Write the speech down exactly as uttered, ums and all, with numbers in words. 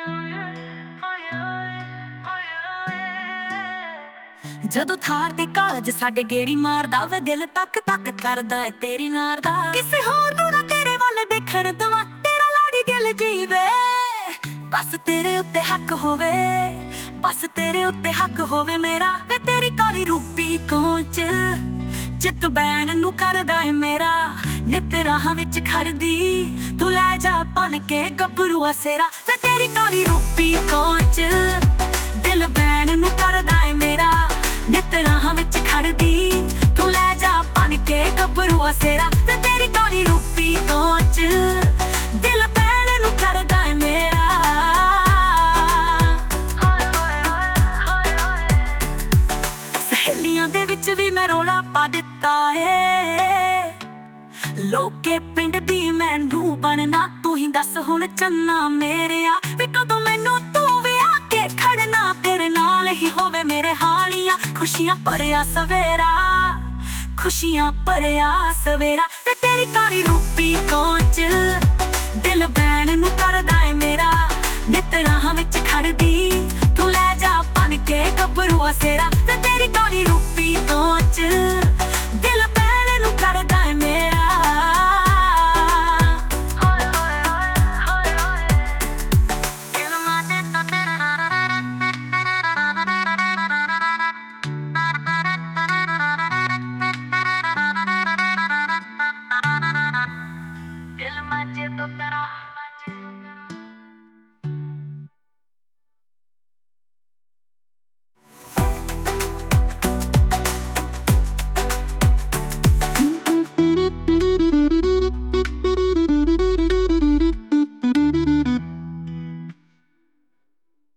ਜਦੋਂ ਥਾਰ ਤੇ ਕਾਲਜ ਸਾਡੇ ਗੇੜੀ ਮਾਰਦਾ ਵੇ ਦਿਲ ਤੱਕ ਤੱਕ ਕਰਦਾ ਏ ਤੇਰੀ ਨਾਰ ਦਾ। ਕਿਸੇ ਹੋਰ ਨੂੰ ਨਾ ਤੇਰੇ ਵੱਲ ਦੇਖਣ ਦਵਾ, ਤੇਰਾ ਲਾੜੀ ਦਿਲ ਜੀਵੇ। ਬਸ ਤੇਰੇ ਉੱਤੇ ਹੱਕ ਹੋਵੇ, ਬਸ ਤੇਰੇ ਉੱਤੇ ਹੱਕ ਹੋਵੇ ਮੇਰਾ। ਵੇ ਤੇਰੀ ਕਾਲੀ ਰੂਪੀ ਕੋਚ ਚਿੱਤ ਬੈਣ ਨੂੰ ਕਰਦਾ ਏ ਮੇਰਾ। ਨਿੱਤ ਰਾਹਾਂ ਵਿੱਚ ਖੜਦੀ ਤੂੰ ਲੈ ਜਾ ਬਣ ਕੇ ਗੱਭਰੂਆ ਸੇਰਾ। ਵੇ ਤੇਰੀ ਕਾਲੀ ਰੂਪੀ ਕੋਚ ਦਿਲ ਬੈਣ ਨੂੰ ਕਰਦਾ ਏ ਮੇਰਾ। ਨਿੱਤ ਰਾਹਾਂ ਵਿੱਚ ਖੜਦੀ ਤੂੰ ਲੈ ਜਾ ਬਣ ਕੇ ਗੱਭਰੂਆ ਸੇਰਾ। ਵੇ ਤੇਰੀ ਕਾਲੀ ਰੂਪੀ ਕੋਚ ਦਿਲ ਬੈਣ ਨੂੰ ਕਰਦਾ ਏ ਮੇਰਾ। ਸਹੇਲੀਆਂ ਦੇ ਵਿੱਚ ਵੀ ਮੈਂ ਰੌਲਾ ਪਾ ਦਿੱਤਾ ਏ, ਲੋਕੇ ਪਿੰਡ ਦੀ ਮੈਨੂੰ ਬਣਨਾ। ਤੂੰ ਹੀ ਦੱਸ ਹੁਣ ਚੰਨਾ ਮੇਰਿਆ, ਵੀ ਕਦੋਂ ਮੈਨੂੰ ਤੂੰ ਵਿਆਹ ਕੇ ਖੜਨਾ। ਤੇਰੇ ਨਾਲ ਹੀ ਹੋਵੇ ਮੇਰੇ ਹਾਲੀਆਂ, ਖੁਸ਼ੀਆਂ ਭਰਿਆ ਸਵੇਰਾ, ਖੁਸ਼ੀਆਂ ਭਰਿਆ ਸਵੇਰਾ। ਤੇ ਤੇਰੀ ਕਾਲੀ ਰੂਪੀ ਕੋਚ ਦਿਲ ਬੈਣ ਨੂੰ ਕਰਦਾ ਏ ਮੇਰਾ। ਨਿੱਤ ਰਾਹਾਂ ਵਿੱਚ ਖੜਦੀ ਤੂੰ ਲੈ ਜਾ ਬਣ ਕੇ ਗੱਭਰੂਆ ਸੇਰਾ।